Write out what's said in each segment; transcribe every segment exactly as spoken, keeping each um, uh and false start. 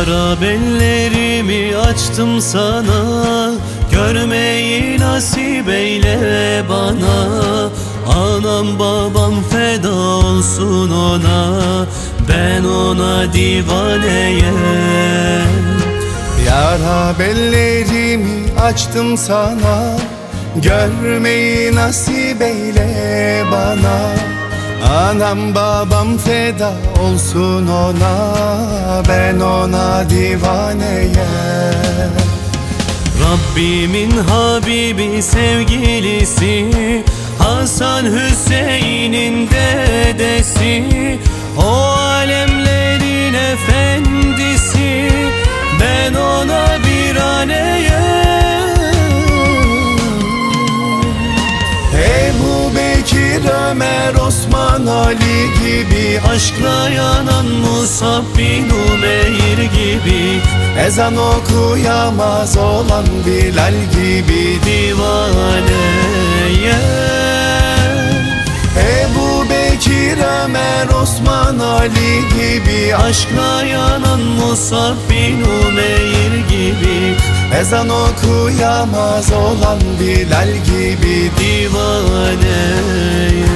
Yara bellerimi açtım sana, görmeyi nasip eyle bana. Anam babam feda olsun ona, ben ona divaneyim. Yara bellerimi açtım sana, görmeyi nasip eyle bana. Anam babam feda olsun ona, ben ona divaneyim. Rabbimin Habibi sevgilisi, Hasan Hüseyin'in dedesi, o alemlerin efendisi, ben ona viraneyim. Ebu Bekir, Ömer, Osman, Ali gibi, aşkla yanan Musab bin Umeyr gibi, ezan okuyamaz olan Bilal gibi divaneyim. Ebu Bekir, Ömer, Osman, Ali gibi, aşkla yanan Musab bin Umeyr gibi, ezan okuyamaz olan Bilal gibi divaneyim.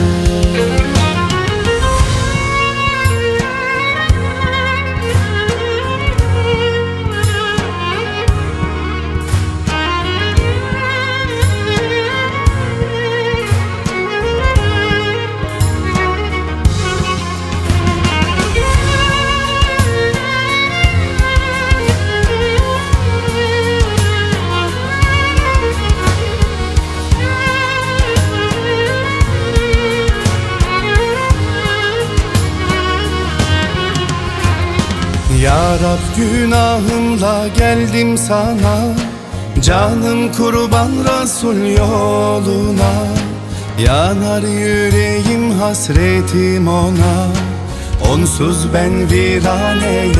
Ya Rab, günahımla geldim sana, canım kurban Resul yoluna. Yanar yüreğim hasretim ona, onsuz ben viraneyim.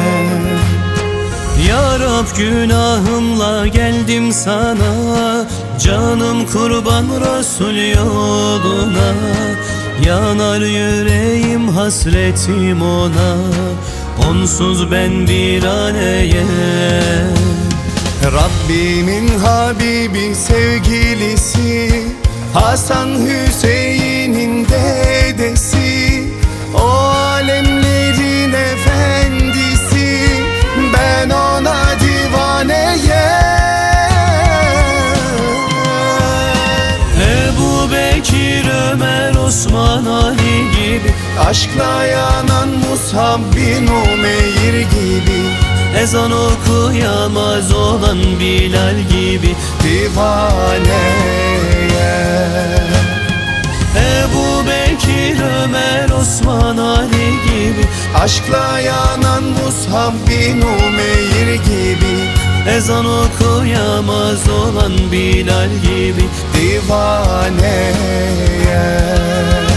Ya Rab, günahımla geldim sana, canım kurban Resul yoluna. Yanar yüreğim hasretim ona, onsuz ben viraneyim. Rabbimin Habibi sevgilisi, Hasan Hüseyin'in dedesi, o alemlerin efendisi, ben ona divaneyim. Ebu Bekir, Ömer, Osman, Ali gibi, aşkla yanan Musab bin Umeyr gibi, ezan okuyamaz olan Bilal gibi divaneyim. Ebu Bekir, Ömer, Osman, Ali gibi, aşkla yanan Musab bin Umeyr gibi, ezan okuyamaz olan Bilal gibi divaneyim.